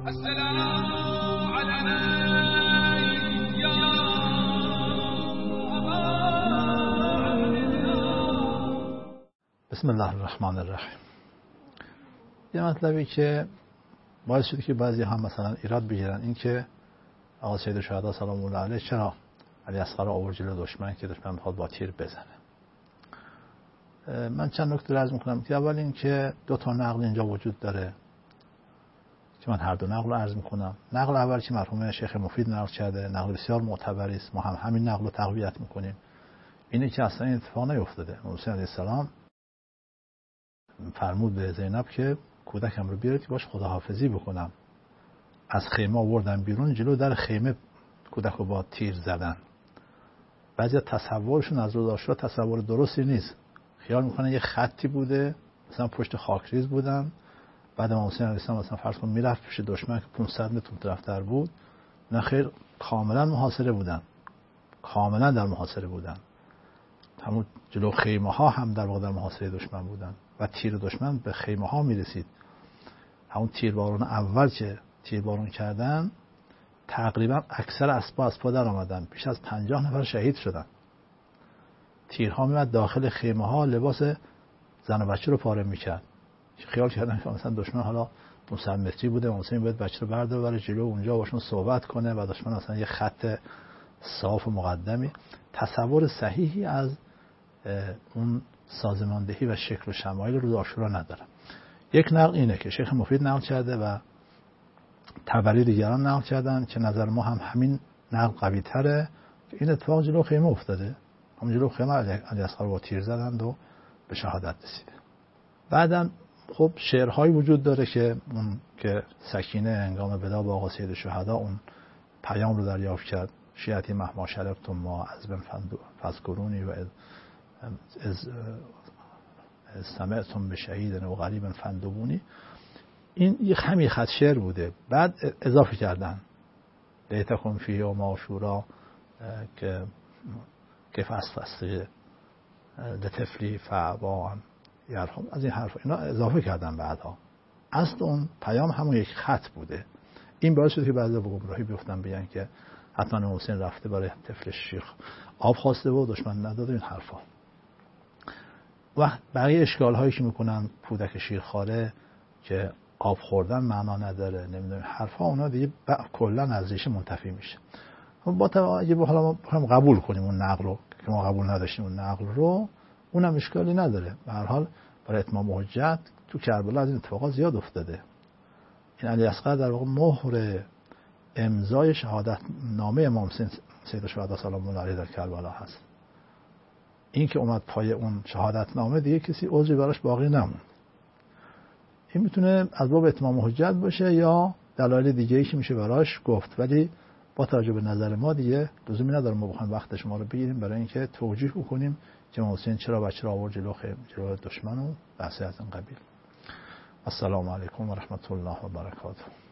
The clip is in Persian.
بسم الله الرحمن الرحیم. یه مطلبی که باعث شده که بعضی هم مثلا ایراد بگیرن، این که آقا سید شهدا سلام الله علیه چرا علی اصغر آورد جلو دشمن که دشمن میخواد با تیر بزنه. من چند نکته عرض میکنم که اول این که دو تا نقل اینجا وجود داره که من هر دو نقل رو عرض میکنم. نقل اول که مرحوم شیخ مفید نقل کرده، نقل بسیار معتبری است، ما هم همین نقل رو تقویت میکنیم. اینه که اصلا این اتفاق نیفتاده. موسی علیه السلام فرمود به زینب که کودکم رو بیارید که باش خداحافظی بکنم. از خیمه آوردن بیرون، جلو در خیمه کودک رو با تیر زدن. بعضی تصورشون از روز عاشورا تصور درستی نیست، خیال میکنن یه خطی بوده، مثلا پشت خاکریز بودن، بعد امام حسین علیه السلام مثلا فرض کن میرفت پیش دشمن که 500 متر طرفتر بود. نه خیر، کاملا محاصره بودن، کاملا در محاصره بودن. همون جلو خیمه ها هم در واقع در محاصره دشمن بودن و تیر دشمن به خیمه ها میرسید. همون تیربارون اول که تیربارون کردن، تقریبا اکثر اسبا در آمدن، بیش از 50 نفر شهید شدن. تیرها میمد داخل خیمه ها، لباس زن و بچه رو پاره میکرد. خیال کردن که مثلا دشمن حالا 500 متری بوده، مثلا باید بچه رو برداره جلو اونجا باشون صحبت کنه و دشمن مثلا یه خط صاف و مقدمی. تصور صحیحی از اون سازماندهی و شکل و شمایل روز عاشورا نداره. یک نقل اینه که شیخ مفید نقل کرده و تبری دیگران نقل کردن که نظر ما هم همین نقل قوی تره که این اتفاق جلو خیمه افتاده. همون جلو خیمه علی اصغر با تیر زدند و به شهادت رسیده. بعدم خب شعرهایی وجود داره که اون که سکینه هنگام بدا با آقا سید شهدا اون پیام رو دریافت کرد، شیعتی مهما شرفتم ما از بن فذکرونی و از سمعتم به شهید و غریب فندبونی. این یه همین خط شعر بوده. بعد اضافه کردن لیتکم فیه و ما شورا که فسفسته لطفلی فعبان یرحم، از این حرف اینا اضافه کردن بعدها. اصل اون پیام همون یک خط بوده. این باعث شد که بعضی به گمراهی بیفتن، بگن که حتما حسین رفته برای طفل شیخ آب خواسته و دشمن نداده، این حرفا. و بقیه اشکال هایی که میکنن کودک شیرخواره که آب خوردن معنا نداره، نمیدونم حرفا، اونا دیگه کلا از ریشه منتفی میشه. با اگه حالا ما بخوایم قبول کنیم اون نقل رو که ما قبول نداشتیم، اون نقل رو، اونم اشکالی نداره. به هر حال برای اتمام حجت تو کربلا از این اتفاقات زیاد افتاده. این علی اصغر در واقع مهر امضای شهادت نامه امام سید شهدا سلام الله علیه در کربلا هست. این که اومد پای اون شهادت نامه، دیگه کسی عذری براش باقی نموند. این میتونه از باب اتمام حجت باشه یا دلایل دیگه‌ای که میشه براش گفت، ولی با توجه به نظر ما دیگه لزومی نداره ما بخوایم وقت شما رو بگیریم برای اینکه توجیه بکنیم که امام حسین چرا بچه را آورد جلو دشمن و بحث از این قبیل. السلام علیکم و رحمت الله و برکاته.